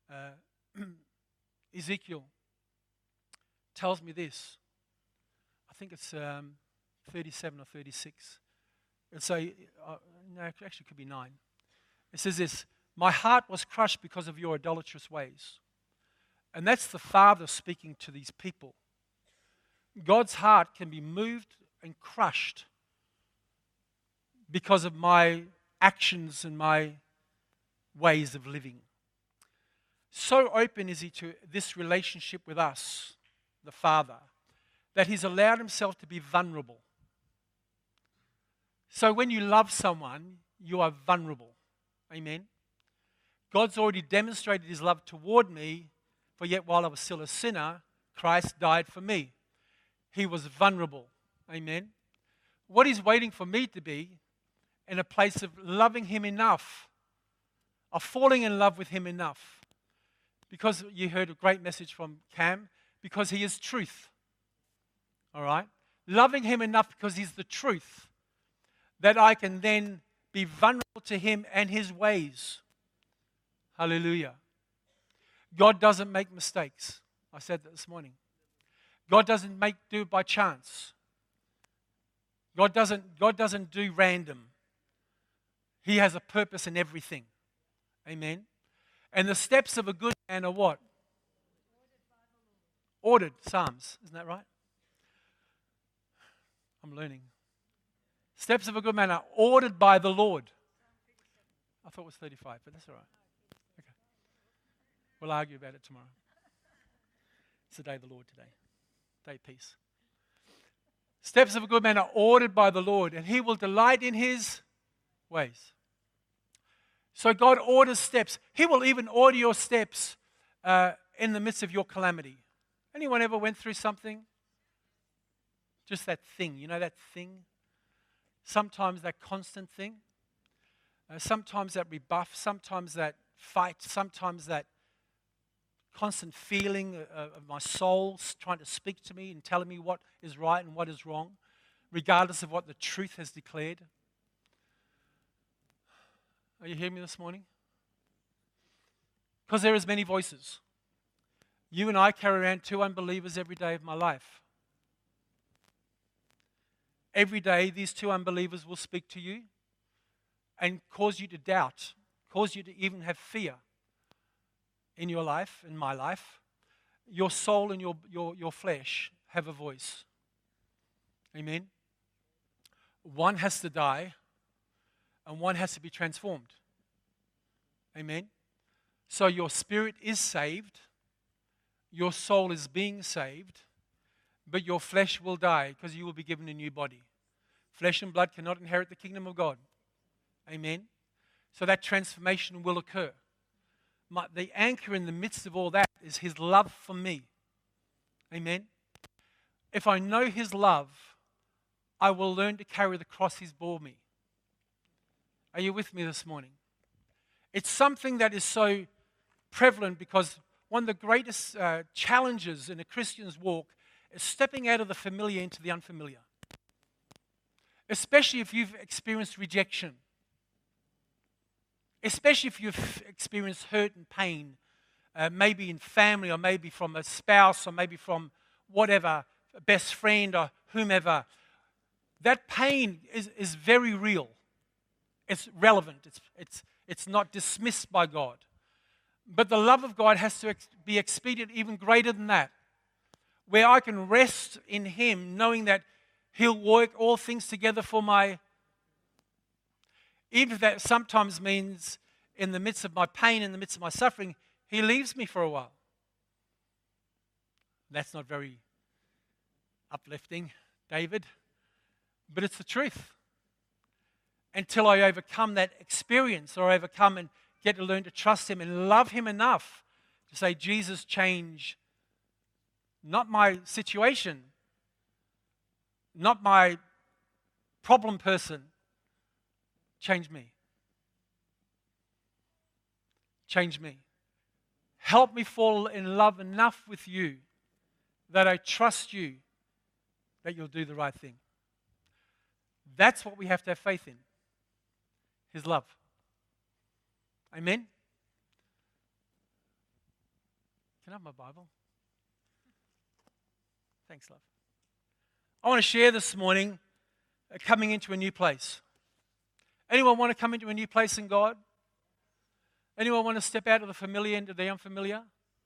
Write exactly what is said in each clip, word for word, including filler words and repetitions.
uh, Ezekiel tells me this. I think it's um, thirty-seven or thirty-six. It's so, uh, no, actually it could be nine. It says this, my heart was crushed because of your idolatrous ways. And that's the Father speaking to these people. God's heart can be moved and crushed because of my actions and my ways of living. So open is he to this relationship with us, the Father, that he's allowed himself to be vulnerable. So when you love someone, you are vulnerable. Amen. God's already demonstrated his love toward me, for yet while I was still a sinner, Christ died for me. He was vulnerable. Amen. What he's waiting for me to be in a place of loving him enough, of falling in love with him enough. Because you heard a great message from Cam, because he is truth. All right? Loving him enough because he's the truth, that I can then be vulnerable to him and his ways. Hallelujah. God doesn't make mistakes. I said that this morning. God doesn't make do it by chance. God doesn't, God doesn't do random. He has a purpose in everything. Amen. And the steps of a good man are what? Ordered. Psalms. Isn't that right? I'm learning. Steps of a good man are ordered by the Lord. I thought it was thirty-five, but that's all right. Okay. We'll argue about it tomorrow. It's the day of the Lord today. Day of peace. Steps of a good man are ordered by the Lord, and he will delight in his ways. So God orders steps. He will even order your steps uh, in the midst of your calamity. Anyone ever went through something? Just that thing, you know that thing? Sometimes that constant thing. Uh, sometimes that rebuff. Sometimes that fight. Sometimes that constant feeling of, of my soul trying to speak to me and telling me what is right and what is wrong, regardless of what the truth has declared. Are you hearing me this morning? Because there is many voices. You and I carry around two unbelievers every day of my life. Every day, these two unbelievers will speak to you and cause you to doubt, cause you to even have fear in your life, in my life. Your soul and your, your, your flesh have a voice. Amen? One has to die, and one has to be transformed. Amen? So your spirit is saved, your soul is being saved, but your flesh will die because you will be given a new body. Flesh and blood cannot inherit the kingdom of God. Amen? So that transformation will occur. My, the anchor in the midst of all that is his love for me. Amen? If I know his love, I will learn to carry the cross he's bore me. Are you with me this morning? It's something that is so prevalent because one of the greatest uh, challenges in a Christian's walk is stepping out of the familiar into the unfamiliar. Especially if you've experienced rejection. Especially if you've experienced hurt and pain, uh, maybe in family or maybe from a spouse or maybe from whatever, a best friend or whomever. That pain is, is very real. It's relevant. It's, it's, it's not dismissed by God. But the love of God has to ex- be expedient even greater than that, where I can rest in him knowing that he'll work all things together for my, even if that sometimes means in the midst of my pain, in the midst of my suffering, he leaves me for a while. That's not very uplifting, David, but it's the truth. Until I overcome that experience or overcome and get to learn to trust him and love him enough to say, Jesus, change not my situation, not my problem person, change me. Change me. Help me fall in love enough with you that I trust you that you'll do the right thing. That's what we have to have faith in. His love. Amen? Can I have my Bible? Thanks, love. I want to share this morning uh, coming into a new place. Anyone want to come into a new place in God? Anyone want to step out of the familiar into the unfamiliar?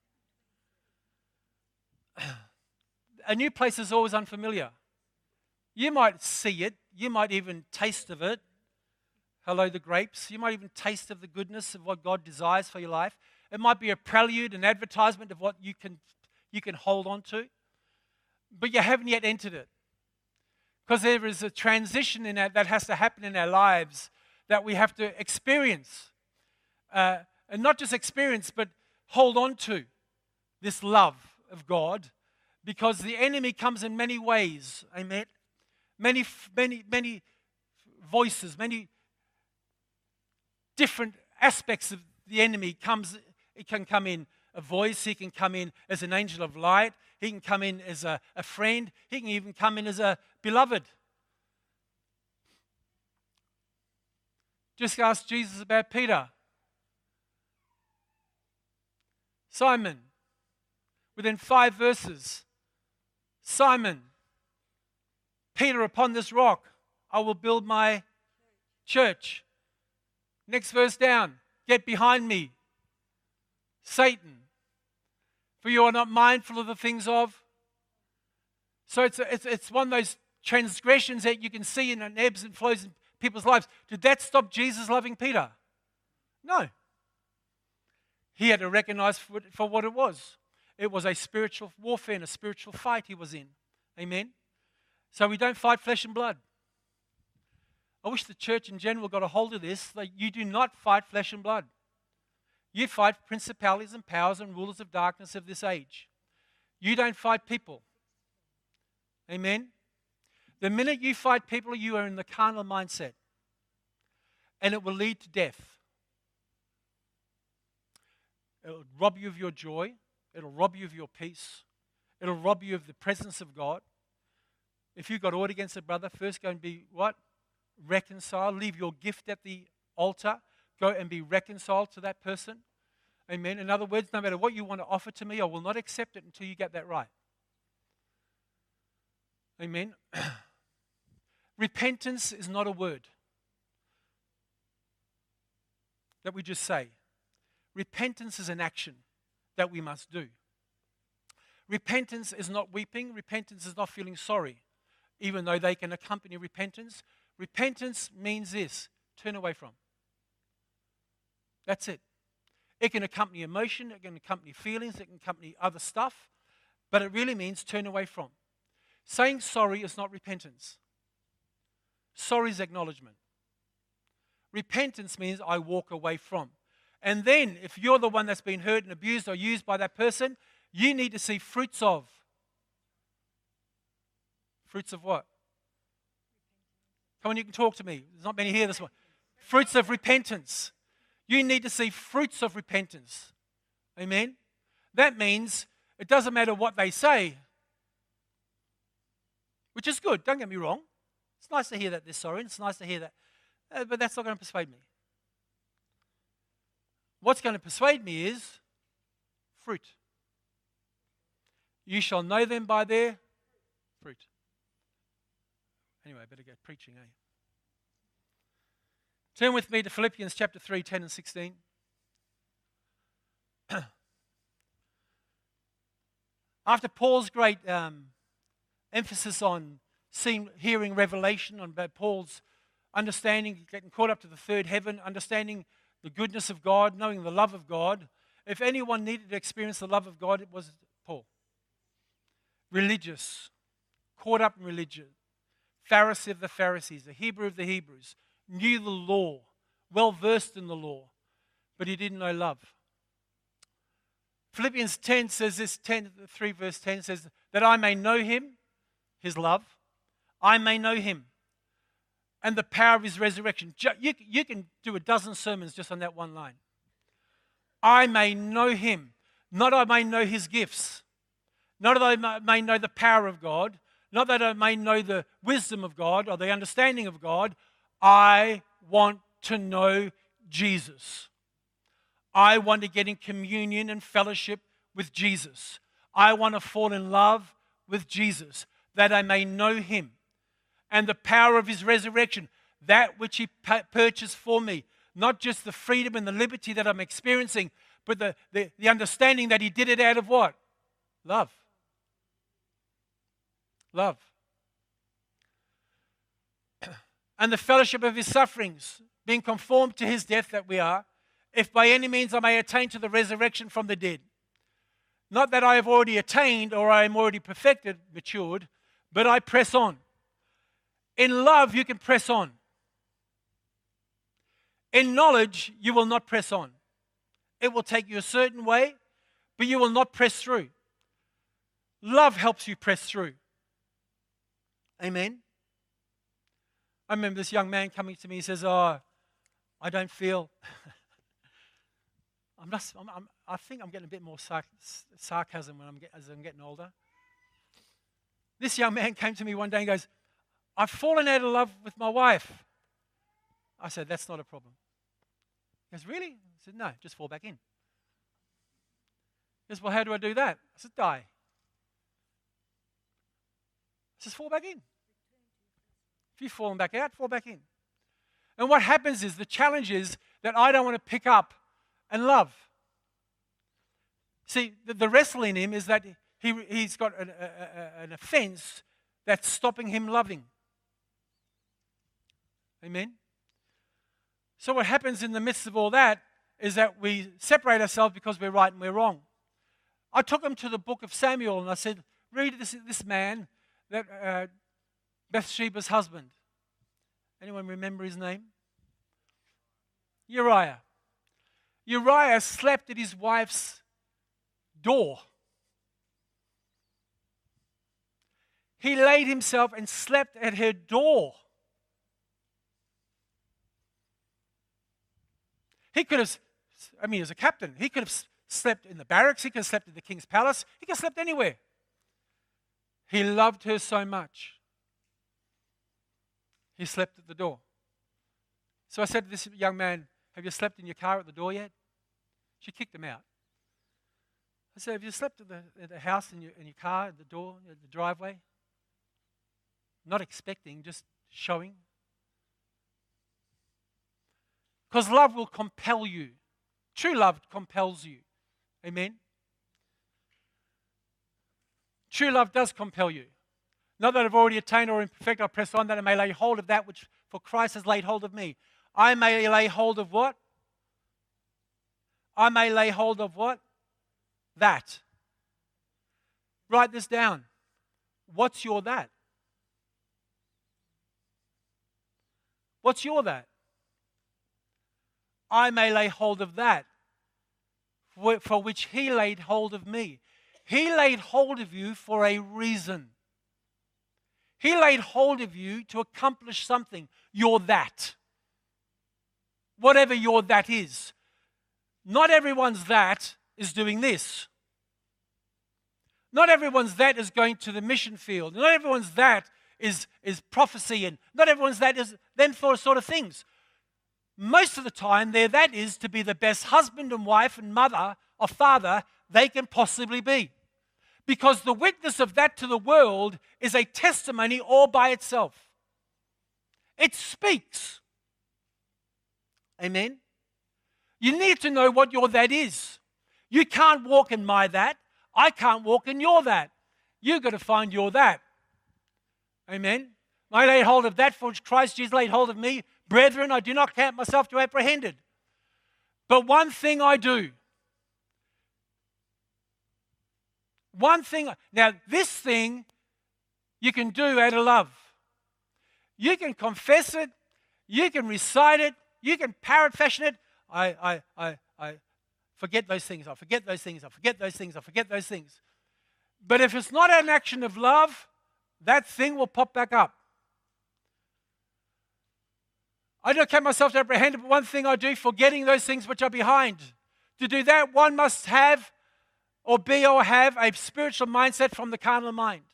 A new place is always unfamiliar. You might see it. You might even taste of it. Hello, the grapes. You might even taste of the goodness of what God desires for your life. It might be a prelude, an advertisement of what you can, you can hold on to. But you haven't yet entered it. Because there is a transition in that that has to happen in our lives that we have to experience. Uh, and not just experience, but hold on to this love of God. Because the enemy comes in many ways. Amen. Many, many, many voices, many different aspects of the enemy comes. It can come in a voice. He can come in as an angel of light. He can come in as a, a friend. He can even come in as a beloved. Just ask Jesus about Peter. Simon, within five verses, Simon, Peter, upon this rock, I will build my church. Next verse down, get behind me, Satan, for you are not mindful of the things of. So it's, it's, it's one of those transgressions that you can see in an ebbs and flows in people's lives. Did that stop Jesus loving Peter? No. He had to recognize for, for what it was. It was a spiritual warfare and a spiritual fight he was in. Amen? So we don't fight flesh and blood. I wish the church in general got a hold of this. Like, you do not fight flesh and blood. You fight principalities and powers and rulers of darkness of this age. You don't fight people. Amen? The minute you fight people, you are in the carnal mindset. And it will lead to death. It will rob you of your joy. It will rob you of your peace. It will rob you of the presence of God. If you've got aught against a brother, first go and be what? Reconcile. Leave your gift at the altar. Go and be reconciled to that person. Amen. In other words, no matter what you want to offer to me, I will not accept it until you get that right. Amen. Repentance is not a word that we just say. Repentance is an action that we must do. Repentance is not weeping. Repentance is not feeling sorry, even though they can accompany repentance. Repentance means this: turn away from. That's it. It can accompany emotion, it can accompany feelings, it can accompany other stuff, but it really means turn away from. Saying sorry is not repentance. Sorry is acknowledgement. Repentance means I walk away from. And then, if you're the one that's been hurt and abused or used by that person, you need to see fruits of. Fruits of what? Come on, you can talk to me. There's not many here this morning. Fruits of repentance. You need to see fruits of repentance. Amen? That means it doesn't matter what they say, which is good. Don't get me wrong. It's nice to hear that they're sorry. It's nice to hear that. Uh, but that's not going to persuade me. What's going to persuade me is fruit. You shall know them by their fruit. Anyway, I better get preaching, eh? Turn with me to Philippians chapter three, ten and sixteen. After Paul's great um, emphasis on seeing, hearing revelation, on Paul's understanding, getting caught up to the third heaven, understanding the goodness of God, knowing the love of God. If anyone needed to experience the love of God, it was Paul. Religious, caught up in religion, Pharisee of the Pharisees, the Hebrew of the Hebrews, knew the law, well versed in the law, but he didn't know love. Philippians ten says this, ten, three verse ten says, that I may know him, his love, I may know him, and the power of his resurrection. You, you can do a dozen sermons just on that one line. I may know him, not I may know his gifts, not that I may know the power of God, not that I may know the wisdom of God or the understanding of God. I want to know Jesus. I want to get in communion and fellowship with Jesus. I want to fall in love with Jesus, that I may know him and the power of his resurrection, that which he purchased for me. Not just the freedom and the liberty that I'm experiencing, but the, the, the understanding that he did it out of what? Love. Love. And the fellowship of his sufferings, being conformed to his death, that we are, if by any means I may attain to the resurrection from the dead. Not that I have already attained or I am already perfected, matured, but I press on. In love, you can press on. In knowledge, you will not press on. It will take you a certain way, but you will not press through. Love helps you press through. Amen. I remember this young man coming to me. He says, "Oh, I don't feel." I'm not, I'm, I'm, I think I'm getting a bit more sarc- sarcasm when I'm get, as I'm getting older. This young man came to me one day and goes, "I've fallen out of love with my wife." I said, "That's not a problem." He goes, "Really?" I said, "No, just fall back in." He goes, "Well, how do I do that?" I said, "Die." I says, "Fall back in." If you've fallen back out, fall back in. And what happens is, the challenge is that I don't want to pick up and love. See, the, the wrestle in him is that he, he's got an, a, a, an offense that's stopping him loving. Amen? So what happens in the midst of all that is that we separate ourselves because we're right and we're wrong. I took him to the book of Samuel and I said, "Read this, this man, that uh, Bathsheba's husband." Anyone remember his name? Uriah. Uriah slept at his wife's door. He laid himself and slept at her door. He could have, I mean, as a captain, he could have slept in the barracks, he could have slept in the king's palace, he could have slept anywhere. He loved her so much. He slept at the door. So I said to this young man, "Have you slept in your car at the door yet?" She kicked him out. I said, "Have you slept at the, at the house, in your, in your car, at the door, at the driveway?" Not expecting, just showing. Because love will compel you. True love compels you. Amen? True love does compel you. Not that I've already attained or am perfect, I press on that I may lay hold of that which for Christ has laid hold of me. I may lay hold of what? I may lay hold of what? That. Write this down. What's your that? What's your that? I may lay hold of that for which he laid hold of me. He laid hold of you for a reason. He laid hold of you to accomplish something. You're that. Whatever your that is. Not everyone's that is doing this. Not everyone's that is going to the mission field. Not everyone's that is, is prophecy, and not everyone's that is them for sort of things. Most of the time, their that is to be the best husband and wife and mother or father they can possibly be. Because the witness of that to the world is a testimony all by itself. It speaks. Amen? You need to know what your that is. You can't walk in my that. I can't walk in your that. You've got to find your that. Amen? I lay hold of that for which Christ Jesus laid hold of me. Brethren, I do not count myself to have apprehended. But one thing I do. One thing. Now, this thing you can do out of love. You can confess it. You can recite it. You can parrot fashion it. I, I, I, I forget those things. I forget those things. I forget those things. I forget those things. But if it's not an action of love, that thing will pop back up. I don't count myself to apprehend, but one thing I do, forgetting those things which are behind. To do that, one must have or be or have a spiritual mindset from the carnal mind.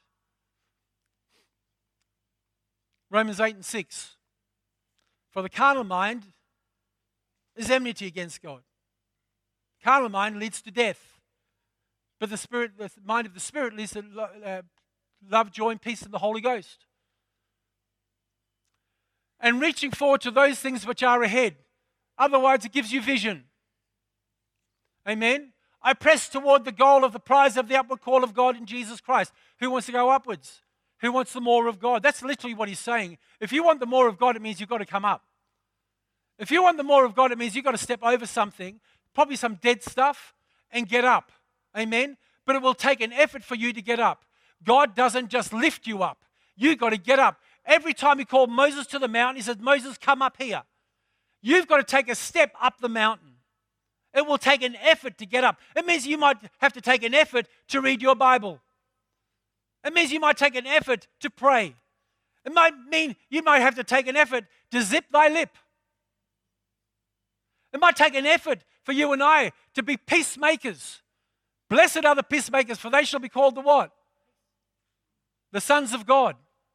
Romans eight and six. For the carnal mind is enmity against God. Carnal mind leads to death. But the spirit, the mind of the Spirit leads to lo- uh, love, joy, and peace in the Holy Ghost. And reaching forward to those things which are ahead. Otherwise, it gives you vision. Amen? I press toward the goal of the prize of the upward call of God in Jesus Christ. Who wants to go upwards? Who wants the more of God? That's literally what he's saying. If you want the more of God, it means you've got to come up. If you want the more of God, it means you've got to step over something, probably some dead stuff, and get up. Amen? But it will take an effort for you to get up. God doesn't just lift you up. You've got to get up. Every time he called Moses to the mountain, he said, Moses, come up here. You've got to take a step up the mountain. It will take an effort to get up. It means you might have to take an effort to read your Bible. It means you might take an effort to pray. It might mean you might have to take an effort to zip thy lip. It might take an effort for you and I to be peacemakers. Blessed are the peacemakers, for they shall be called the what? The sons of God.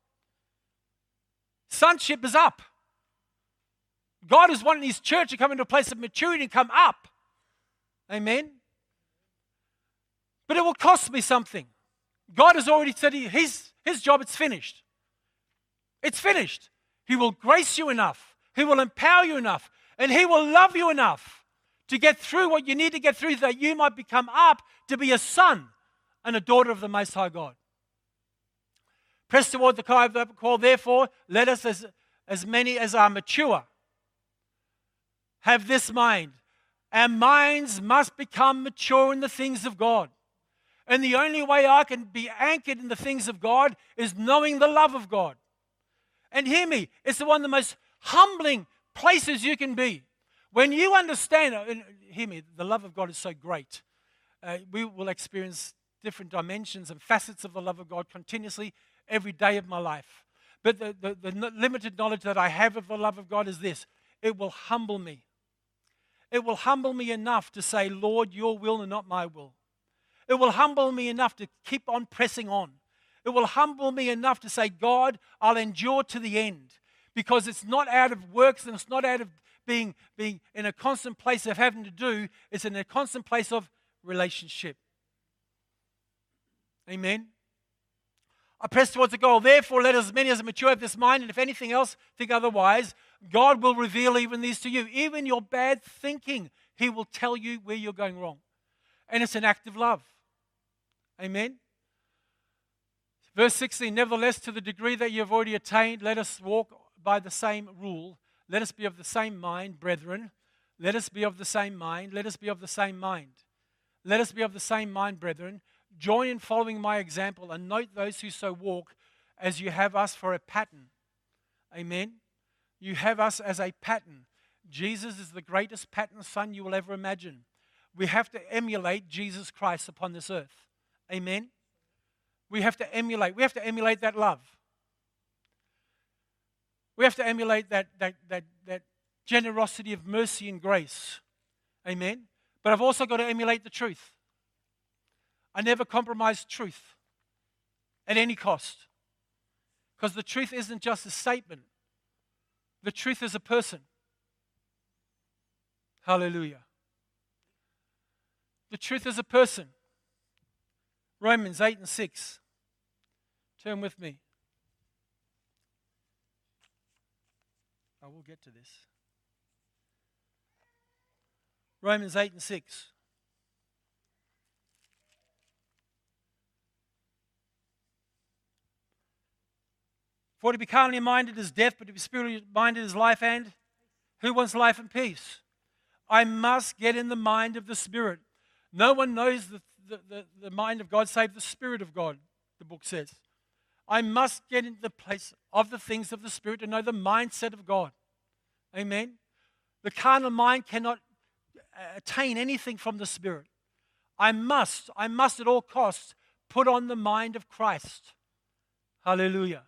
Sonship is up. God is wanting his church to come into a place of maturity and come up. Amen? But it will cost me something. God has already said he, his, his job, it's finished. It's finished. He will grace you enough. He will empower you enough. And he will love you enough to get through what you need to get through, that you might become up to be a son and a daughter of the Most High God. Press toward the cry of the call, therefore, let us, as, as many as are mature, have this mind. Our minds must become mature in the things of God. And the only way I can be anchored in the things of God is knowing the love of God. And hear me, it's one of the most humbling places you can be. When you understand, and hear me, the love of God is so great. Uh, we will experience different dimensions and facets of the love of God continuously every day of my life. But the, the, the limited knowledge that I have of the love of God is this: it will humble me. It will humble me enough to say, Lord, your will and not my will. It will humble me enough to keep on pressing on. It will humble me enough to say, God, I'll endure to the end. Because it's not out of works and it's not out of being, being in a constant place of having to do. It's in a constant place of relationship. Amen. I press towards the goal. Therefore, let as many as are mature have this mind, and if anything else, think otherwise. God will reveal even these to you. Even your bad thinking, he will tell you where you're going wrong. And it's an act of love. Amen. Verse sixteen, nevertheless, to the degree that you have already attained, let us walk by the same rule. Let us be of the same mind, brethren. Let us be of the same mind. Let us be of the same mind. Let us be of the same mind, brethren. Join in following my example and note those who so walk as you have us for a pattern. Amen. You have us as a pattern. Jesus is the greatest pattern son you will ever imagine. We have to emulate Jesus Christ upon this earth. Amen. We have to emulate. We have to emulate that love. We have to emulate that, that, that, that generosity of mercy and grace. Amen. But I've also got to emulate the truth. I never compromise truth at any cost. Because the truth isn't just a statement. The truth is a person. Hallelujah. The truth is a person. Romans eight and six. Turn with me. I will get to this. Romans eight and six. For to be carnally minded is death, but to be spiritually minded is life and who wants life and peace? I must get in the mind of the Spirit. No one knows the, the, the, the mind of God save the Spirit of God, the book says. I must get into the place of the things of the Spirit to know the mindset of God. Amen. The carnal mind cannot attain anything from the Spirit. I must, I must at all costs put on the mind of Christ. Hallelujah.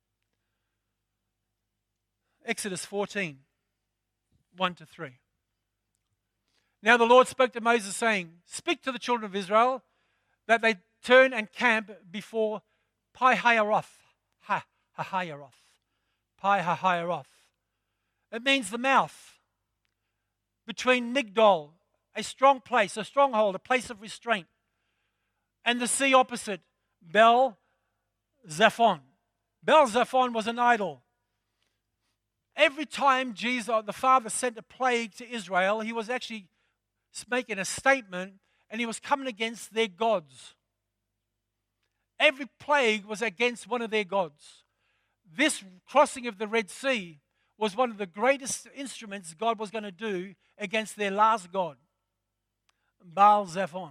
Exodus fourteen, one to three. Now the Lord spoke to Moses, saying, speak to the children of Israel that they turn and camp before Pi-hahiroth. Ha, ha-hahiroth. Pi-hahiroth. It means the mouth. Between Migdol, a strong place, a stronghold, a place of restraint. and the sea opposite, Bel Zephon. Bel Zephon was an idol. Every time Jesus, the Father, sent a plague to Israel, he was actually making a statement, and he was coming against their gods. Every plague was against one of their gods. This crossing of the Red Sea was one of the greatest instruments God was going to do against their last god, Baal Zephon.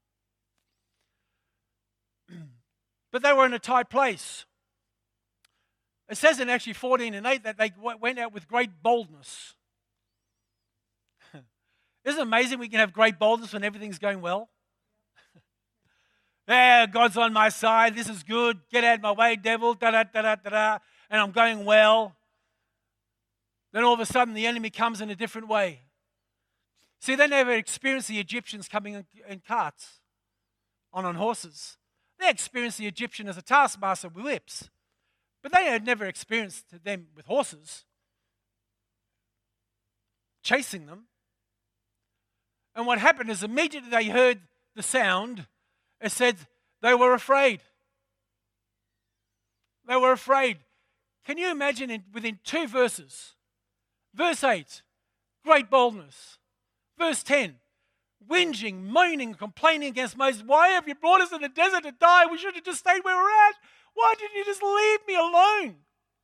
But they were in a tight place. It says in actually fourteen and eight that they went out with great boldness. Isn't it amazing we can have great boldness when everything's going well? Yeah, God's on my side. This is good. Get out of my way, devil. Da da da da da da. And I'm going well. Then all of a sudden the enemy comes in a different way. See, they never experienced the Egyptians coming in, in carts, on on horses. They experienced the Egyptian as a taskmaster with whips. But they had never experienced them with horses, chasing them. And what happened is immediately they heard the sound, it said they were afraid. They were afraid. Can you imagine in, within two verses? Verse eight, great boldness. Verse ten, whinging, moaning, complaining against Moses. Why have you brought us in the desert to die? We should have just stayed where we're at. Why didn't you just leave me alone?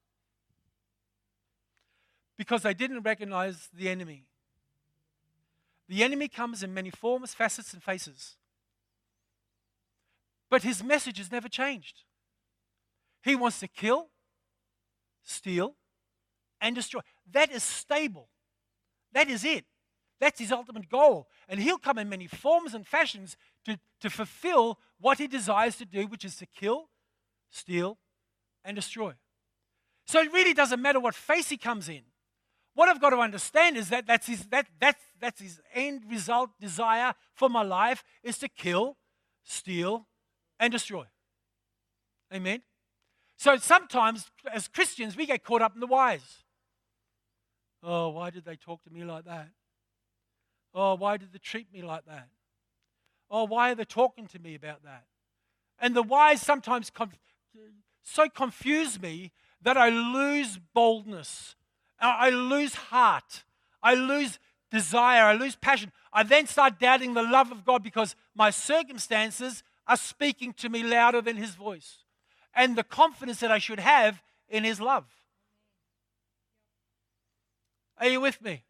Because they didn't recognize the enemy. The enemy comes in many forms, facets, and faces. But his message has never changed. He wants to kill, steal, and destroy. That is stable. That is it. That's his ultimate goal. And he'll come in many forms and fashions to, to fulfill what he desires to do, which is to kill, steal, and destroy. So it really doesn't matter what face he comes in. What I've got to understand is that that's his, that, that's, that's his end result, desire for my life is to kill, steal, and destroy. Amen? So sometimes as Christians we get caught up in the whys. Oh, why did they talk to me like that? Oh, why did they treat me like that? Oh, why are they talking to me about that? And the whys sometimes conf- so confuse me that I lose boldness. I lose heart. I lose desire. I lose passion. I then start doubting the love of God because my circumstances are speaking to me louder than His voice and the confidence that I should have in His love. Are you with me?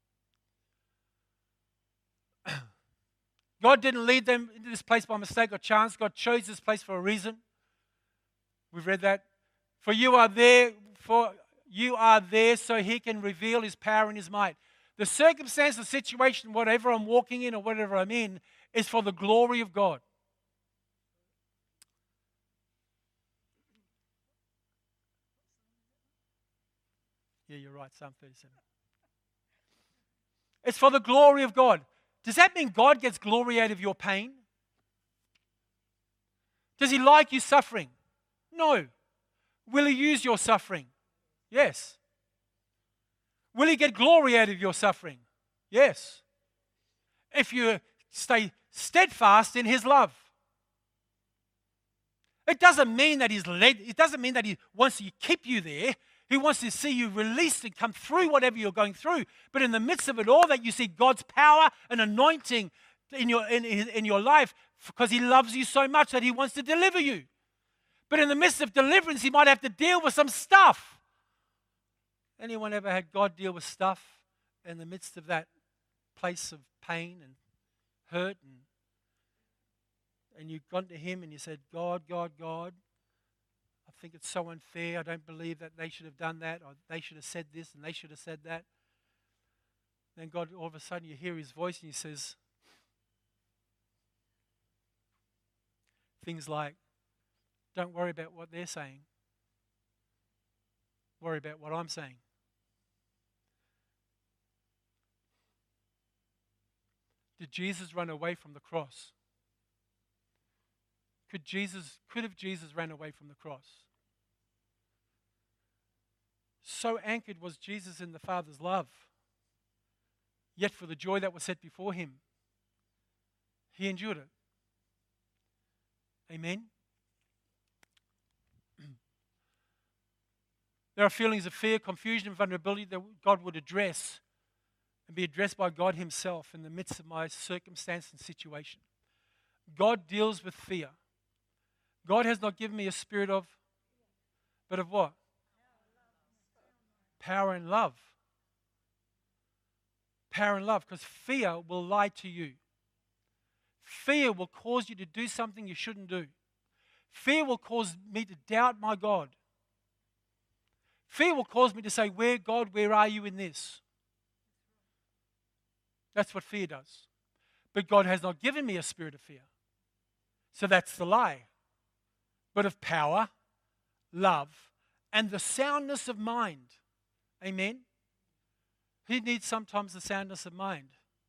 God didn't lead them into this place by mistake or chance. God chose this place for a reason. We've read that. For you are there, for you are there so He can reveal His power and His might. The circumstance, the situation, whatever I'm walking in or whatever I'm in, is for the glory of God. Yeah, you're right, Psalm thirty-seven. It's for the glory of God. Does that mean God gets glory out of your pain? Does He like you suffering? No. Will He use your suffering? Yes. Will He get glory out of your suffering? Yes. If you stay steadfast in His love. It doesn't mean that He's led, it doesn't mean that He wants to keep you there. He wants to see you released and come through whatever you're going through. But in the midst of it all, that you see God's power and anointing in your, in, in your life because He loves you so much that He wants to deliver you. But in the midst of deliverance, He might have to deal with some stuff. Anyone ever had God deal with stuff in the midst of that place of pain and hurt? And, and you've gone to Him and you said, God, God, God, I think it's so unfair. I don't believe that they should have done that, or they should have said this and they should have said that. Then God, all of a sudden you hear His voice and He says things like, don't worry about what they're saying. Worry about what I'm saying. Did Jesus run away from the cross? Could Jesus, could have Jesus ran away from the cross? So anchored was Jesus in the Father's love. Yet for the joy that was set before Him, He endured it. Amen. There are feelings of fear, confusion, and vulnerability that God would address and be addressed by God himself in the midst of my circumstance and situation. God deals with fear. God has not given me a spirit of, but of what? Power and love. Power and love, because fear will lie to you. Fear will cause you to do something you shouldn't do. Fear will cause me to doubt my God. Fear will cause me to say, where, God, where are you in this? That's what fear does. But God has not given me a spirit of fear. So that's the lie. But of power, love, and the soundness of mind. Amen? Who needs sometimes the soundness of mind?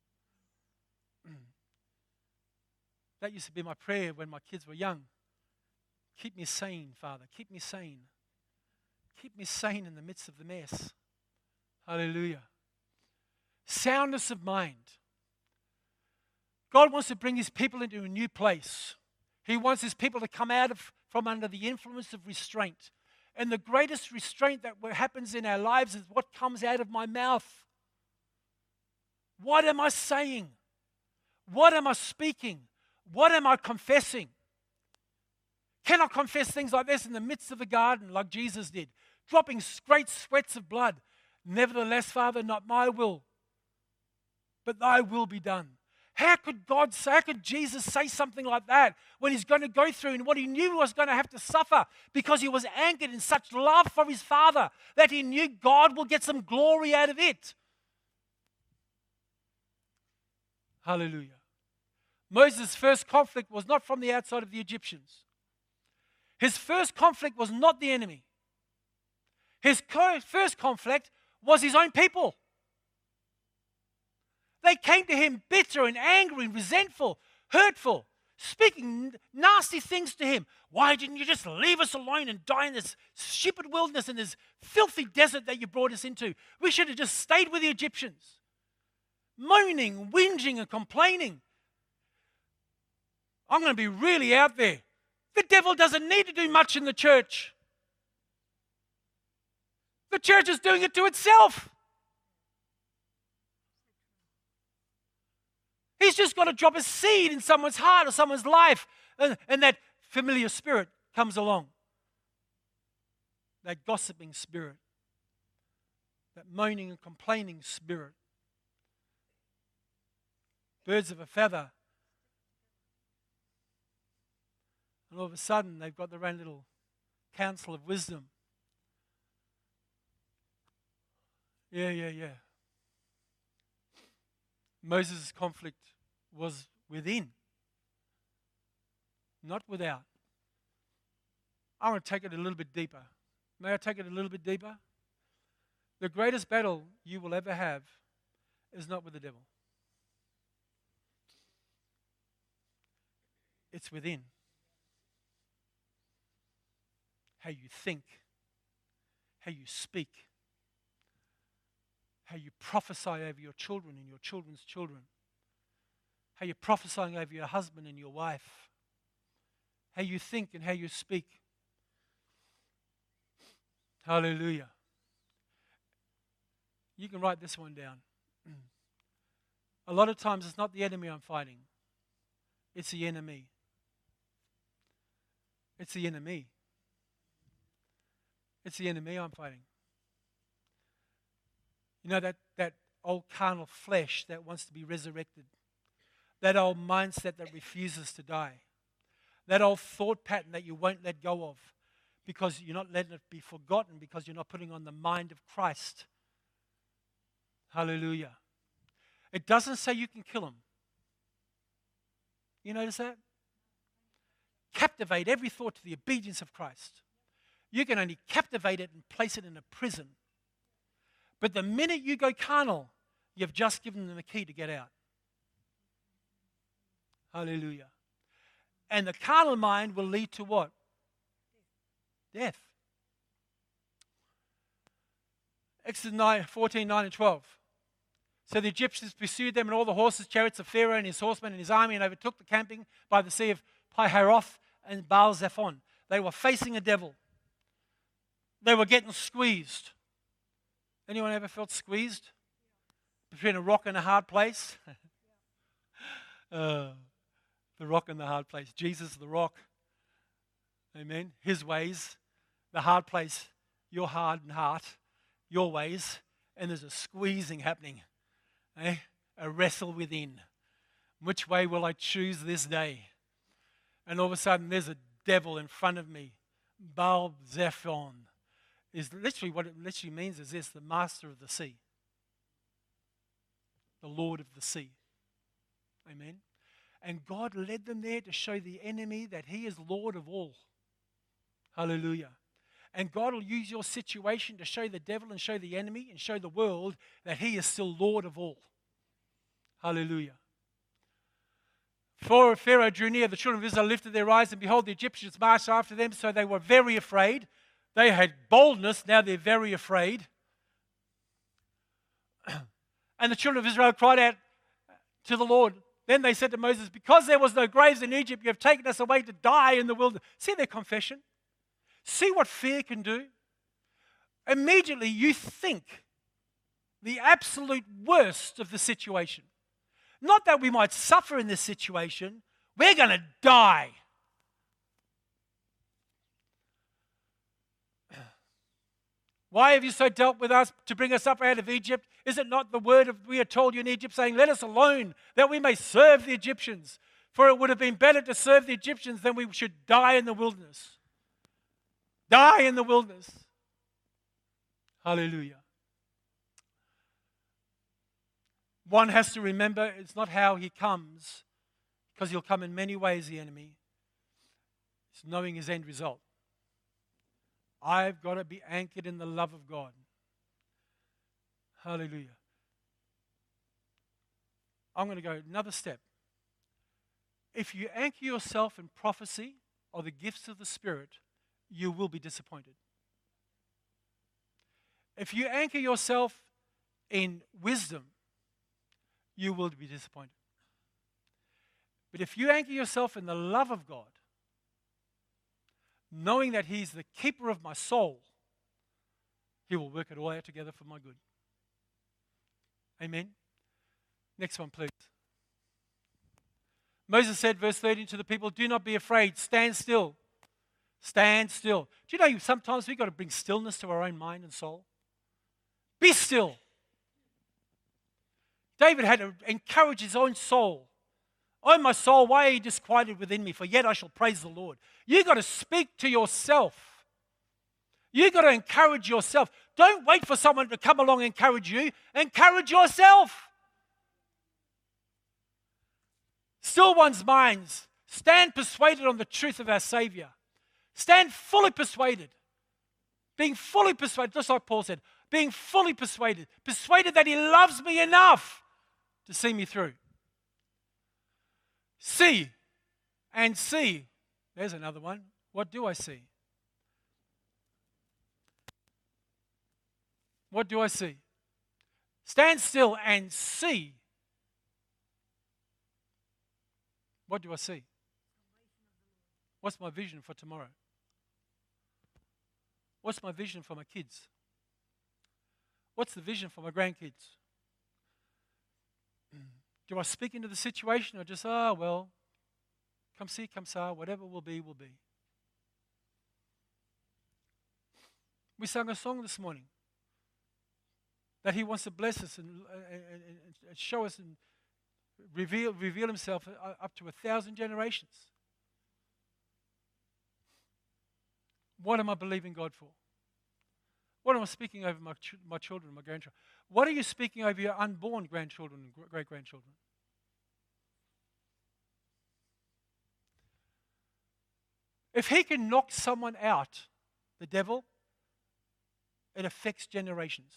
That used to be my prayer when my kids were young. Keep me sane, Father. Keep me sane. Keep me sane in the midst of the mess. Hallelujah. Soundness of mind. God wants to bring his people into a new place. He wants his people to come out of from under the influence of restraint. And the greatest restraint that happens in our lives is what comes out of my mouth. What am I saying? What am I speaking? What am I confessing? Can I confess things like this in the midst of the garden like Jesus did? Dropping great sweats of blood. Nevertheless, Father, not my will, but thy will be done. How could God say, how could Jesus say something like that when he's going to go through and what he knew he was going to have to suffer because he was anchored in such love for his Father that he knew God will get some glory out of it? Hallelujah. Moses' first conflict was not from the outside of the Egyptians. His first conflict was not the enemy. His co- first conflict was his own people. They came to him bitter and angry and resentful, hurtful, speaking nasty things to him. Why didn't you just leave us alone and die in this stupid wilderness and this filthy desert that you brought us into? We should have just stayed with the Egyptians. Moaning, whinging, and complaining. I'm going to be really out there. The devil doesn't need to do much in the church. The church is doing it to itself. He's just got to drop a seed in someone's heart or someone's life, and, and that familiar spirit comes along. That gossiping spirit. That moaning and complaining spirit. Birds of a feather. And all of a sudden, they've got their own little council of wisdom. Yeah, yeah, yeah. Moses' conflict was within, not without. I want to take it a little bit deeper. May I take it a little bit deeper? The greatest battle you will ever have is not with the devil. It's within. How you think, how you speak, how you prophesy over your children and your children's children, how you're prophesying over your husband and your wife, how you think and how you speak. Hallelujah. You can write this one down. A lot of times it's not the enemy I'm fighting. It's the enemy. It's the enemy. It's the enemy I'm fighting. You know, that, that old carnal flesh that wants to be resurrected. That old mindset that refuses to die. That old thought pattern that you won't let go of because you're not letting it be forgotten, because you're not putting on the mind of Christ. Hallelujah. It doesn't say you can kill him. You notice that? Captivate every thought to the obedience of Christ. You can only captivate it and place it in a prison. But the minute you go carnal, you've just given them a key to get out. Hallelujah. And the carnal mind will lead to what? Death. Exodus nine, fourteen, nine and twelve. So the Egyptians pursued them and all the horses, chariots of Pharaoh and his horsemen and his army, and overtook the camping by the sea of Pi-hahiroth and Baal Zephon. They were facing a devil. They were getting squeezed. Anyone ever felt squeezed? Between a rock and a hard place? uh, the rock and the hard place. Jesus, the rock. Amen. His ways. The hard place, your hardened heart, your ways. And there's a squeezing happening. Eh? A wrestle within. Which way will I choose this day? And all of a sudden, there's a devil in front of me. Baal Zephon is literally what it literally means is this: the master of the sea, the Lord of the sea. Amen. And God led them there to show the enemy that He is Lord of all. Hallelujah. And God will use your situation to show the devil and show the enemy and show the world that He is still Lord of all. Hallelujah. For Pharaoh drew near, the children of Israel lifted their eyes, and behold, the Egyptians marched after them, so they were very afraid. They had boldness, now they're very afraid. And the children of Israel cried out to the Lord. Then they said to Moses, because there was no graves in Egypt, you have taken us away to die in the wilderness. See their confession? See what fear can do? Immediately you think the absolute worst of the situation. Not that we might suffer in this situation, we're going to die. Why have you so dealt with us to bring us up out of Egypt? Is it not the word of, we are told you in Egypt, saying, let us alone, that we may serve the Egyptians? For it would have been better to serve the Egyptians than we should die in the wilderness. Die in the wilderness. Hallelujah. One has to remember it's not how he comes, because he'll come in many ways, the enemy. It's knowing his end result. I've got to be anchored in the love of God. Hallelujah. I'm going to go another step. If you anchor yourself in prophecy or the gifts of the Spirit, you will be disappointed. If you anchor yourself in wisdom, you will be disappointed. But if you anchor yourself in the love of God, knowing that He's the keeper of my soul, He will work it all out together for my good. Amen. Next one, please. Moses said, verse thirteen, to the people, do not be afraid, stand still. Stand still. Do you know sometimes we've got to bring stillness to our own mind and soul? Be still. David had to encourage his own soul. Oh, my soul, why are you disquieted within me? For yet I shall praise the Lord. You've got to speak to yourself. You've got to encourage yourself. Don't wait for someone to come along and encourage you. Encourage yourself. Still one's minds. Stand persuaded on the truth of our Savior. Stand fully persuaded. Being fully persuaded, just like Paul said, being fully persuaded. Persuaded that He loves me enough to see me through. See and see. There's another one. What do I see? What do I see? Stand still and see. What do I see? What's my vision for tomorrow? What's my vision for my kids? What's the vision for my grandkids? Do I speak into the situation or just, oh, well, come see, come saw, whatever will be, will be. We sang a song this morning that He wants to bless us and, and, and show us and reveal, reveal Himself up to a thousand generations. What am I believing God for? What am I speaking over my, ch- my children, my grandchildren? What are you speaking over your unborn grandchildren and great-grandchildren? If he can knock someone out, the devil, it affects generations.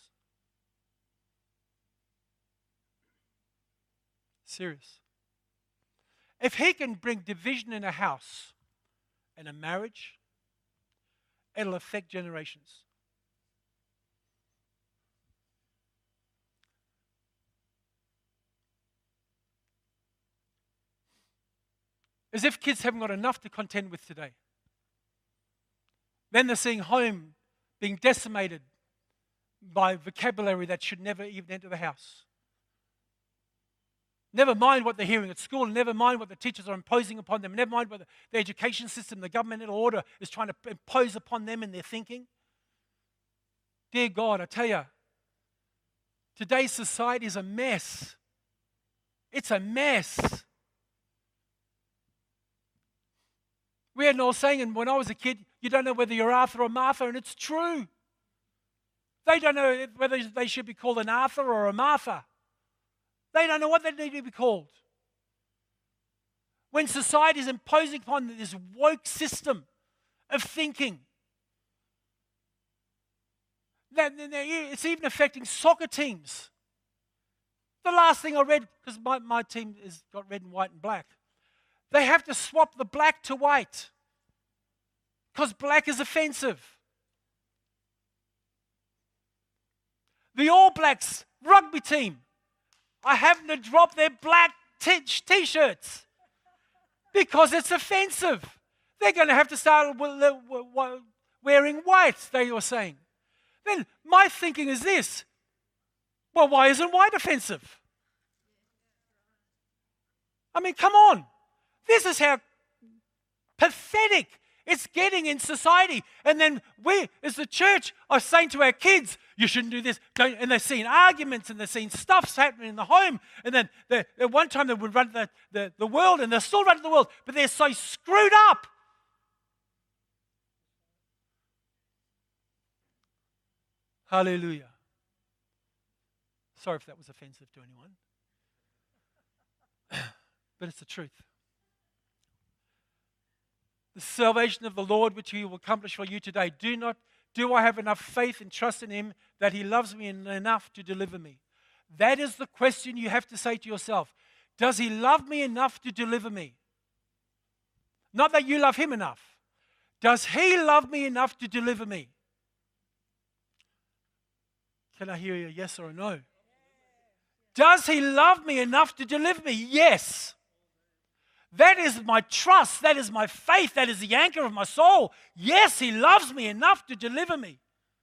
Serious. If he can bring division in a house and a marriage, it'll affect generations. As if kids haven't got enough to contend with today. Then they're seeing home being decimated by vocabulary that should never even enter the house. Never mind what they're hearing at school, never mind what the teachers are imposing upon them, never mind what the, the education system, the governmental order is trying to impose upon them in their thinking. Dear God, I tell you, today's society is a mess. It's a mess. We had an old saying, and when I was a kid, you don't know whether you're Arthur or Martha, and it's true. They don't know whether they should be called an Arthur or a Martha. They don't know what they need to be called. When society is imposing upon this woke system of thinking, that it's even affecting soccer teams. The last thing I read, because my, my team has got red and white and black, they have to swap the black to white because black is offensive. The All Blacks rugby team are having to drop their black t- t-shirts because it's offensive. They're going to have to start wearing white, they were saying. Then my thinking is this: well, why isn't white offensive? I mean, come on. This is how pathetic it's getting in society. And then we, as the church, are saying to our kids, you shouldn't do this. Don't, and they're seeing arguments and they're seeing stuffs happening in the home. And then at one time they would run the, the, the world, and they're still running the world, but they're so screwed up. Hallelujah. Sorry if that was offensive to anyone. But it's the truth. The salvation of the Lord which He will accomplish for you today. Do not, do I have enough faith and trust in Him that He loves me enough to deliver me? That is the question you have to say to yourself. Does He love me enough to deliver me? Not that you love Him enough. Does He love me enough to deliver me? Can I hear a yes or a no? Does He love me enough to deliver me? Yes. That is my trust. That is my faith. That is the anchor of my soul. Yes, He loves me enough to deliver me.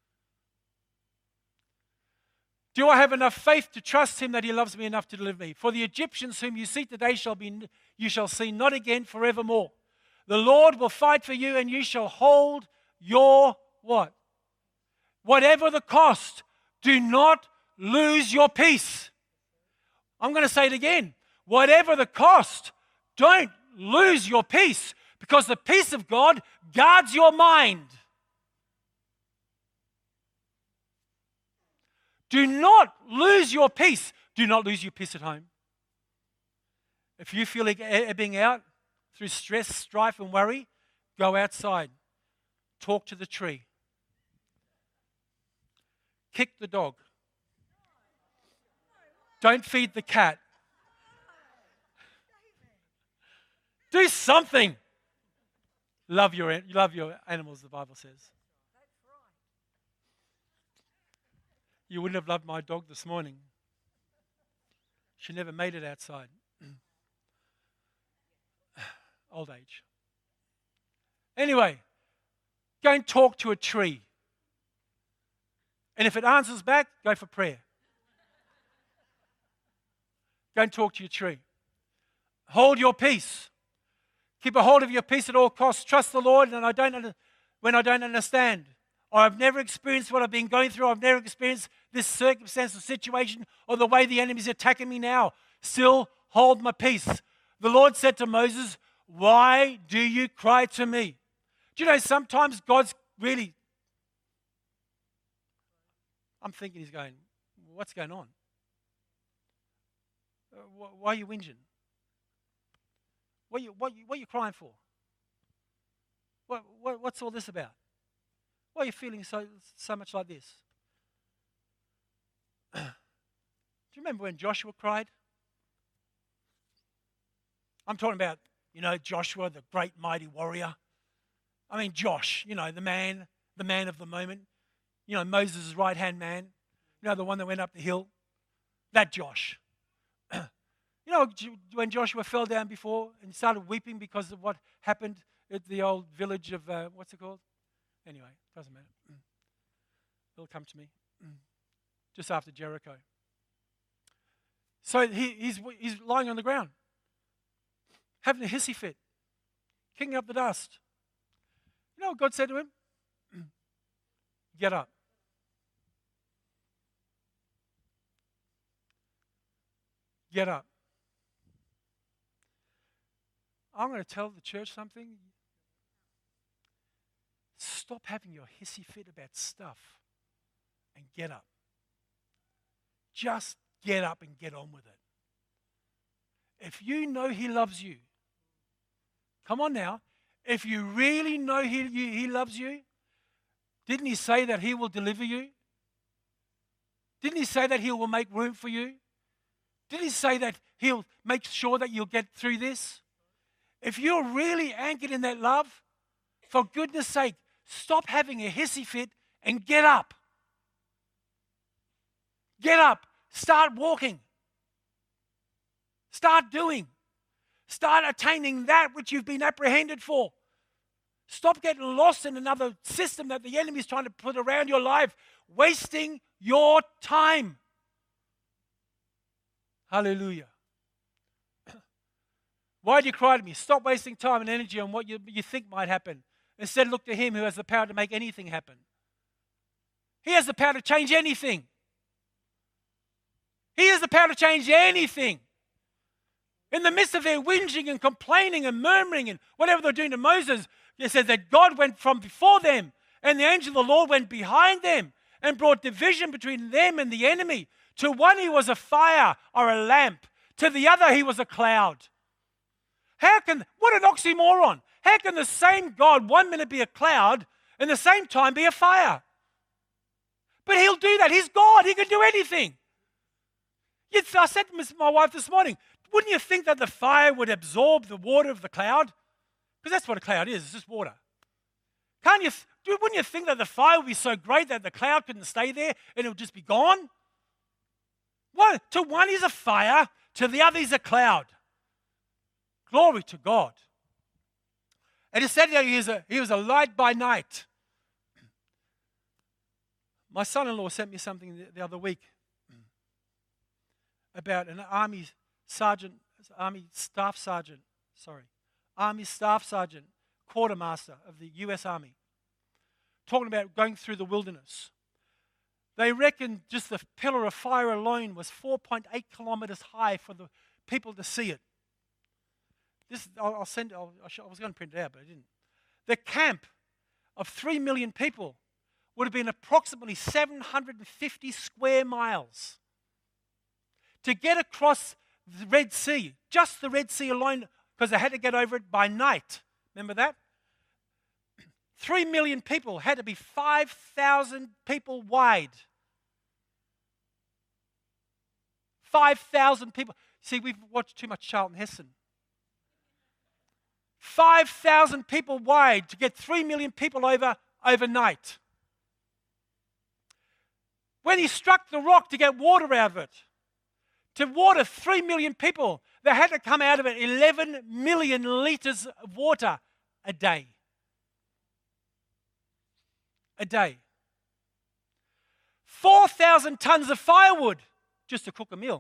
Do I have enough faith to trust Him that He loves me enough to deliver me? For the Egyptians whom you see today shall be, you shall see not again forevermore. The Lord will fight for you, and you shall hold your what? Whatever the cost, do not lose your peace. I'm going to say it again. Whatever the cost, don't lose your peace, because the peace of God guards your mind. Do not lose your peace. Do not lose your peace at home. If you feel like ebbing out through stress, strife, and worry, go outside. Talk to the tree. Kick the dog. Don't feed the cat. Do something. Love your, love your animals, the Bible says. You wouldn't have loved my dog this morning. She never made it outside. Old age. Anyway, go and talk to a tree. And if it answers back, go for prayer. Go and talk to your tree. Hold your peace. Keep a hold of your peace at all costs. Trust the Lord and I don't, when I don't understand. Or I've never experienced what I've been going through. I've never experienced this circumstance or situation or the way the enemy's attacking me now. Still hold my peace. The Lord said to Moses, why do you cry to me? Do you know sometimes God's really, I'm thinking He's going, what's going on? Why are you whinging? What are you, what, what are you crying for? What, what, what's all this about? Why are you feeling so, so much like this? Do you remember when Joshua cried? I'm talking about, you know, Joshua, the great mighty warrior. I mean, Josh, you know, the man, the man of the moment. You know, Moses' right-hand man. You know, the one that went up the hill. That Josh. You know, when Joshua fell down before and started weeping because of what happened at the old village of, uh, what's it called? Anyway, doesn't matter. It'll come to me. Just after Jericho. So he, he's, he's lying on the ground, having a hissy fit, kicking up the dust. You know what God said to him? Get up. Get up. I'm going to tell the church something. Stop having your hissy fit about stuff and get up. Just get up and get on with it. If you know He loves you, come on now. If you really know He, you, he loves you, didn't He say that He will deliver you? Didn't He say that He will make room for you? Didn't He say that He'll make sure that you'll get through this? If you're really anchored in that love, for goodness sake, stop having a hissy fit and get up. Get up. Start walking. Start doing. Start attaining that which you've been apprehended for. Stop getting lost in another system that the enemy is trying to put around your life, wasting your time. Hallelujah. Why do you cry to me? Stop wasting time and energy on what you, you think might happen. Instead, look to Him who has the power to make anything happen. He has the power to change anything. He has the power to change anything. In the midst of their whinging and complaining and murmuring and whatever they're doing to Moses, it says that God went from before them and the angel of the Lord went behind them and brought division between them and the enemy. To one He was a fire or a lamp. To the other He was a cloud. How can, what an oxymoron. How can the same God one minute be a cloud and the same time be a fire? But He'll do that. He's God. He can do anything. Yet I said to my wife this morning, wouldn't you think that the fire would absorb the water of the cloud? Because that's what a cloud is. It's just water. Can't you, wouldn't you think that the fire would be so great that the cloud couldn't stay there and it would just be gone? One, to one is a fire, to the other is a cloud. Glory to God. And it said that he was, a, he was a light by night. My son-in-law sent me something the, the other week about an army sergeant, army staff sergeant, sorry, army staff sergeant, quartermaster of the U S Army, talking about going through the wilderness. They reckon just the pillar of fire alone was four point eight kilometers high for the people to see it. This, I'll, I'll send. I'll, I was going to print it out, but I didn't. The camp of three million people would have been approximately seven hundred fifty square miles. To get across the Red Sea, just the Red Sea alone, because they had to get over it by night. Remember that? Three million people had to be five thousand people wide. Five thousand people. See, we've watched too much Charlton Heston. five thousand people wide to get three million people over overnight. When he struck the rock to get water out of it, to water three million people, they had to come out of it eleven million litres of water a day. A day. four thousand tons of firewood just to cook a meal.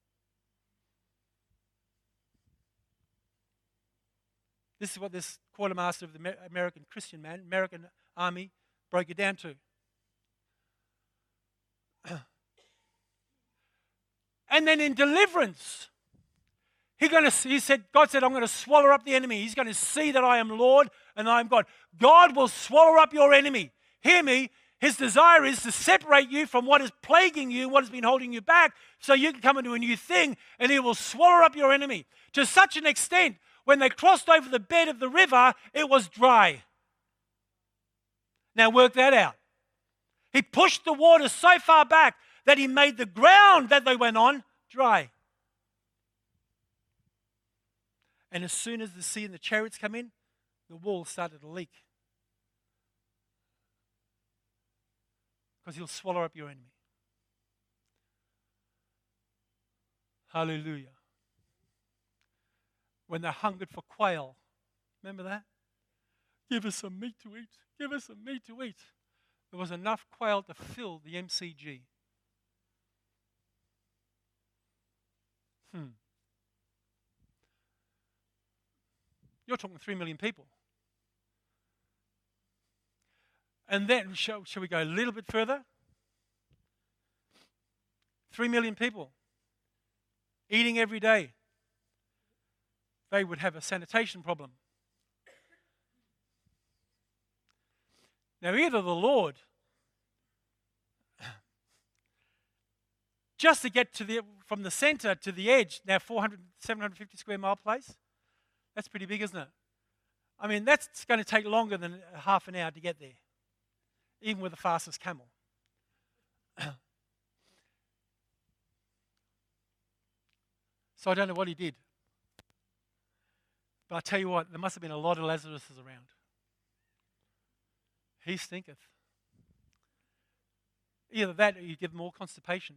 This is what this quartermaster of the American Christian man, American Army, broke it down to. And then in deliverance, he, gonna, he said, God said, I'm going to swallow up the enemy. He's going to see that I am Lord and I am God. God will swallow up your enemy. Hear me. His desire is to separate you from what is plaguing you, what has been holding you back, so you can come into a new thing, and He will swallow up your enemy. To such an extent, when they crossed over the bed of the river, it was dry. Now work that out. He pushed the water so far back that He made the ground that they went on dry. And as soon as the sea and the chariots come in, the wall started to leak. Because He'll swallow up your enemy. Hallelujah. when they hungered for quail. Remember that? Give us some meat to eat. Give us some meat to eat. There was enough quail to fill the M C G. Hmm. You're talking three million people. And then, shall, shall we go a little bit further? Three million people eating every day. They would have a sanitation problem. Now, either the Lord, just to get to the from the center to the edge, now four hundred, seven hundred fifty square mile place, that's pretty big, isn't it? I mean, that's going to take longer than half an hour to get there, even with the fastest camel. So I don't know what he did. But I tell you what, there must have been a lot of Lazaruses around. He stinketh. Either that or you give more constipation.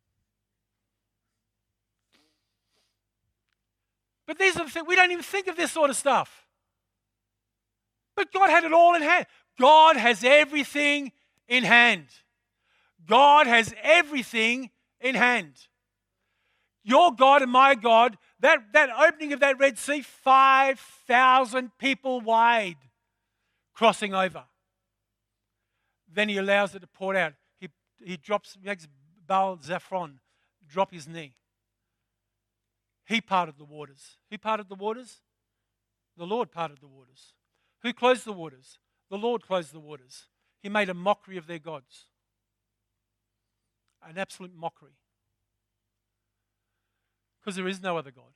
But these are the things, we don't even think of this sort of stuff. But God had it all in hand. God has everything in hand. God has everything in hand. Your God and my God, that, that opening of that Red Sea, five thousand people wide crossing over. Then he allows it to pour out. He, he drops, makes Baal Zephon drop his knee. He parted the waters. Who parted the waters? The Lord parted the waters. Who closed the waters? The Lord closed the waters. He made a mockery of their gods. An absolute mockery. Because there is no other God.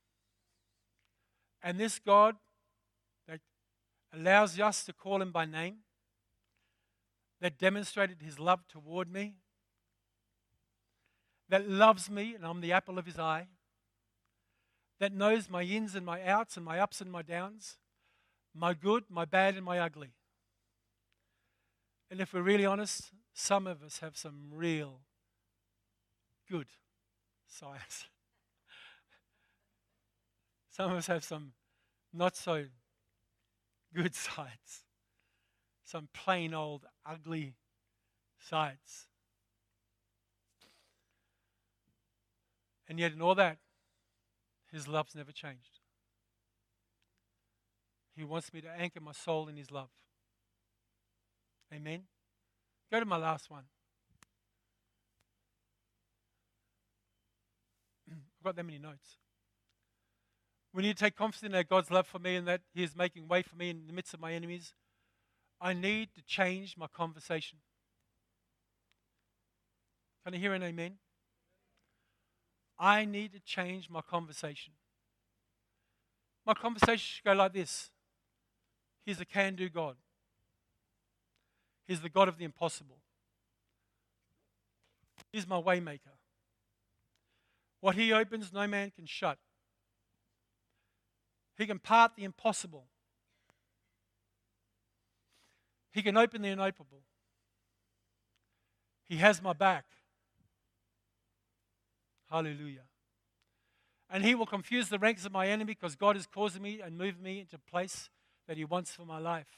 And this God that allows us to call him by name, that demonstrated his love toward me, that loves me and I'm the apple of his eye, that knows my ins and my outs and my ups and my downs, my good, my bad, and my ugly. And if we're really honest, some of us have some real good sides. Some of us have some not so good sides. Some plain old ugly sides. And yet in all that, his love's never changed. He wants me to anchor my soul in his love. Amen? Go to my last one. I've got that many notes. We need to take confidence in God's love for me and that he is making way for me in the midst of my enemies. I need to change my conversation. Can I hear an amen? I need to change my conversation. My conversation should go like this. He's a can-do God. He's the God of the impossible. He's my way maker. What he opens, no man can shut. He can part the impossible. He can open the unopenable. He has my back. Hallelujah. And he will confuse the ranks of my enemy because God is causing me and moving me into a place that he wants for my life.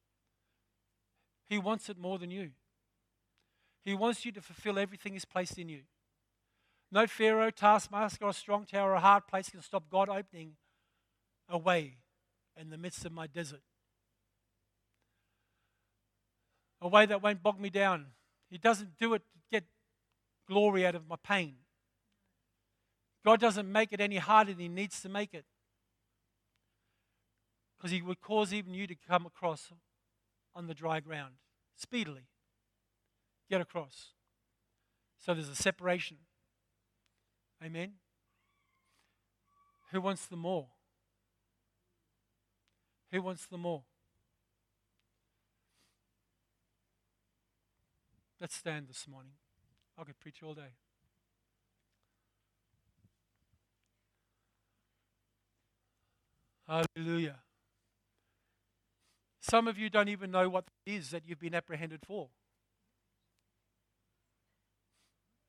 He wants it more than you. He wants you to fulfill everything he's placed in you. No Pharaoh, taskmaster, or strong tower or a hard place can stop God opening a way in the midst of my desert. A way that won't bog me down. He doesn't do it to get glory out of my pain. God doesn't make it any harder than he needs to make it. Because he would cause even you to come across on the dry ground speedily. Get across. So there's a separation. Amen? Who wants the more? Who wants the more? Let's stand this morning. I could preach all day. Hallelujah. Some of you don't even know what it is that you've been apprehended for.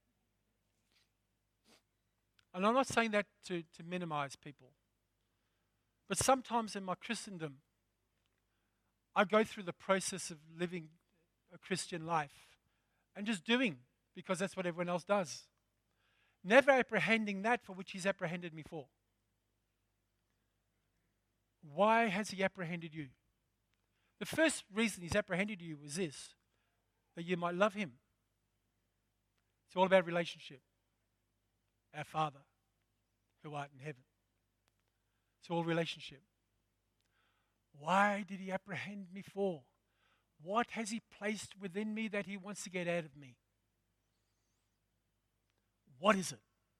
And I'm not saying that to, to minimize people. But sometimes in my Christendom, I go through the process of living a Christian life and just doing because that's what everyone else does. Never apprehending that for which He's apprehended me for. Why has He apprehended you? The first reason He's apprehended you was this, that you might love Him. It's all about relationship. Our Father, who art in heaven. It's all relationship. Why did He apprehend me for? What has He placed within me that He wants to get out of me? What is it?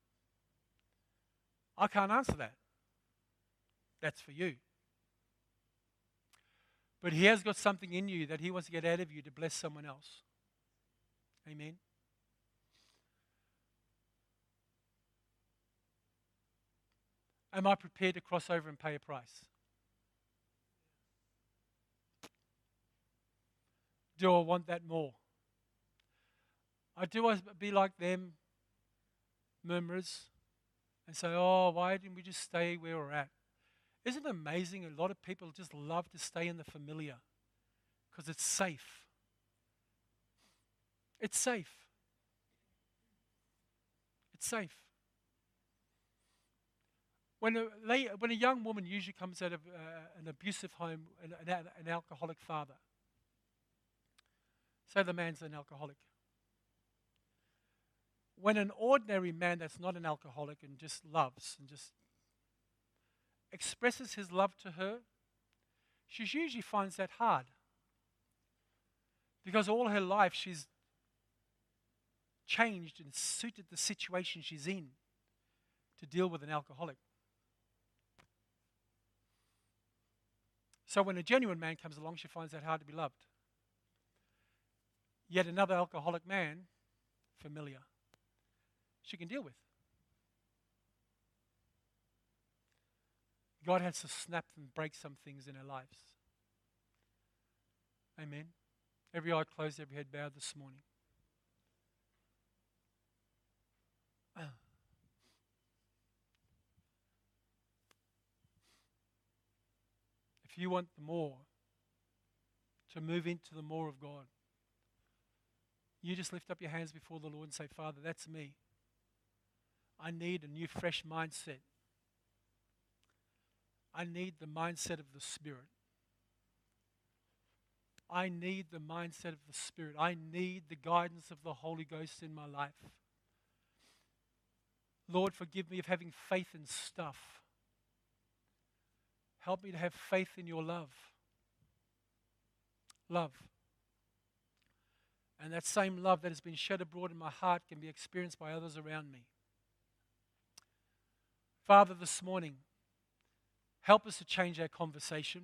I can't answer that. That's for you. But He has got something in you that He wants to get out of you to bless someone else. Amen. Am I prepared to cross over and pay a price? Do I want that more? I do I be like them murmurers and say, oh, why didn't we just stay where we're at? Isn't it amazing? A lot of people just love to stay in the familiar because it's safe. It's safe. It's safe. When a, when a young woman usually comes out of uh, an abusive home, an, an alcoholic father, say the man's an alcoholic. When an ordinary man that's not an alcoholic and just loves and just expresses his love to her, she usually finds that hard. Because all her life she's changed and suited the situation she's in to deal with an alcoholic. So when a genuine man comes along, she finds that hard to be loved. Yet another alcoholic man, familiar, she can deal with. God has to snap and break some things in our lives. Amen. Every eye closed, every head bowed this morning. If you want the more, to move into the more of God, you just lift up your hands before the Lord and say, Father, that's me. I need a new, fresh mindset. I need the mindset of the Spirit. I need the mindset of the Spirit. I need the guidance of the Holy Ghost in my life. Lord, forgive me of having faith in stuff. Help me to have faith in your love. Love. And that same love that has been shed abroad in my heart can be experienced by others around me. Father, this morning, help us to change our conversation.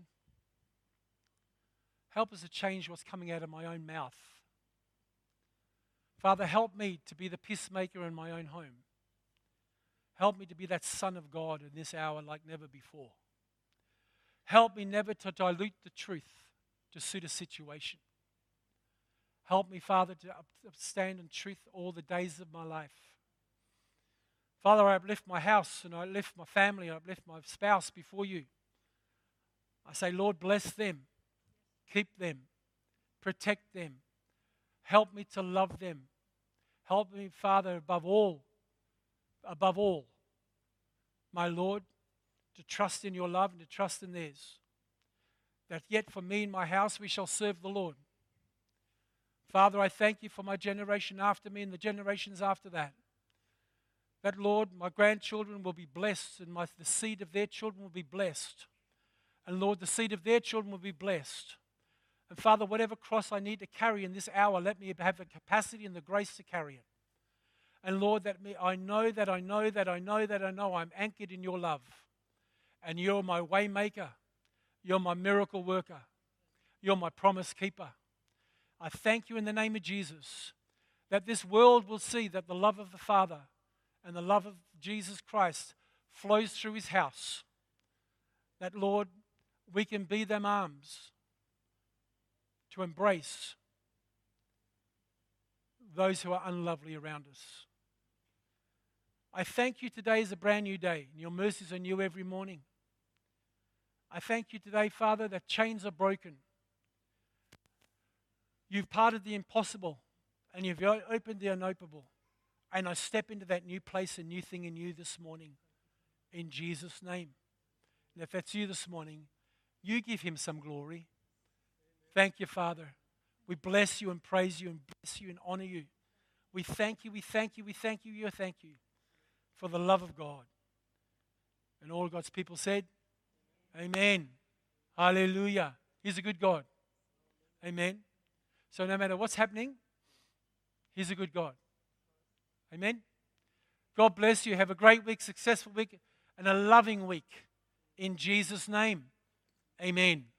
Help us to change what's coming out of my own mouth. Father, help me to be the peacemaker in my own home. Help me to be that son of God in this hour like never before. Help me never to dilute the truth to suit a situation. Help me, Father, to stand in truth all the days of my life. Father, I uplift my house and I lift my family, I uplift my spouse before you. I say, Lord, bless them, keep them, protect them, help me to love them. Help me, Father, above all, above all, my Lord, to trust in your love and to trust in theirs. That yet for me and my house we shall serve the Lord. Father, I thank you for my generation after me and the generations after that. That, Lord, my grandchildren will be blessed and my, the seed of their children will be blessed. And, Lord, the seed of their children will be blessed. And, Father, whatever cross I need to carry in this hour, let me have the capacity and the grace to carry it. And, Lord, that me, I know that I know that I know that I know I'm anchored in your love. And you're my way maker. You're my miracle worker. You're my promise keeper. I thank you in the name of Jesus that this world will see that the love of the Father and the love of Jesus Christ flows through his house. That, Lord, we can be them arms to embrace those who are unlovely around us. I thank you today is a brand new day, and your mercies are new every morning. I thank you today, Father, that chains are broken. You've parted the impossible and you've opened the unopenable. And I step into that new place, a new thing in you this morning. In Jesus' name. And if that's you this morning, you give him some glory. Thank you, Father. We bless you and praise you and bless you and honor you. We thank you, we thank you, we thank you, you thank you for the love of God. And all God's people said, amen. Hallelujah. He's a good God. Amen. So no matter what's happening, he's a good God. Amen. God bless you. Have a great week, successful week, and a loving week. In Jesus' name, amen.